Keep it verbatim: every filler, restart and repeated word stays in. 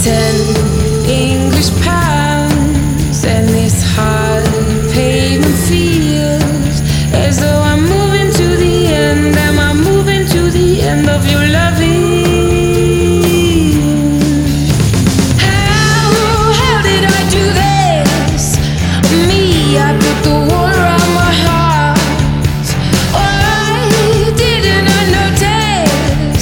Ten English pounds and this hard pavement feels as though I'm moving to the end. Am I moving to the end of your loving?